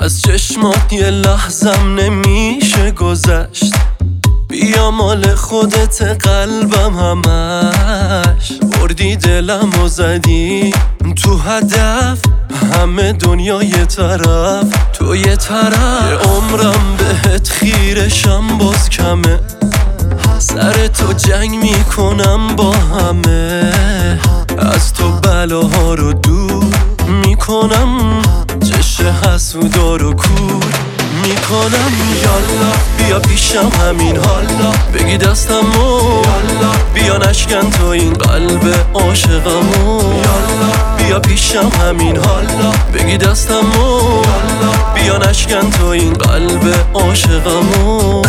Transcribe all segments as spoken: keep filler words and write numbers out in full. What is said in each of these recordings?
از چشمات یه لحظم نمیشه گذشت. بیا مال خودت قلبم همش، بردی دلم و زدی تو هدف. همه دنیا یه طرف، تو یه طرف. یه عمرم بهت خیرشم باز کمه، سر تو جنگ میکنم با همه. از تو بلاها رو دور میکنم، چشه حسودا رو کور میکنم. یالا بیا پیشم همین حالا، بگی دستمو یالا. بیا نشکن تو این قلب عاشقمو یالا. بیا پیشم همین حالا، بگی دستمو یالا. بیا نشکن تو این قلب عاشقمو.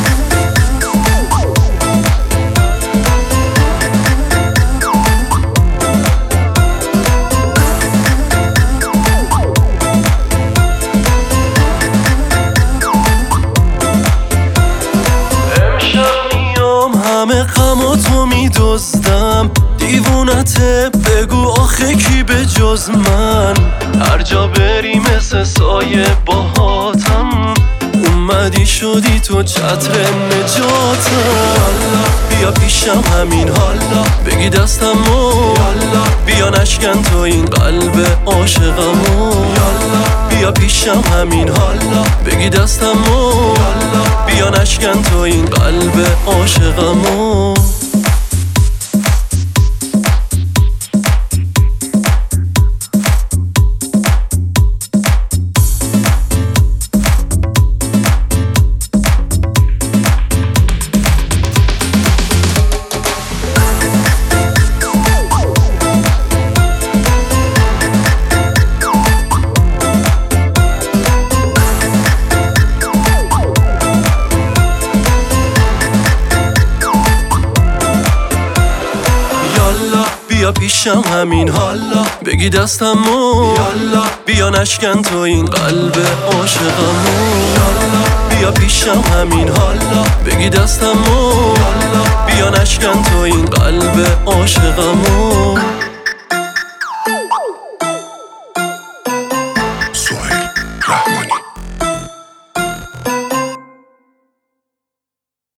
همه غماتو میدزدم، دیوونته بگو آخه کی به جز من. هر جا بری مثل سایه باهاتم، اومدی شدی تو چتر نجاتم. یالا بیا پیشم همین حالا، بگی دستمو یالا. بیا نشکن تو این قلب عاشقمو یالا. بیا پیشم همین حالا، بگی دستمو یالا. بیا نشکن تو این قلب عاشقمو. بیا پیشم همین حالا، بگی دستمو یالا. بیا نشکن تو این قلب عاشقمو یالا. بیا پیشم همین حالا، بگی دستمو یالا. بیا نشکن تو این قلب عاشقمو.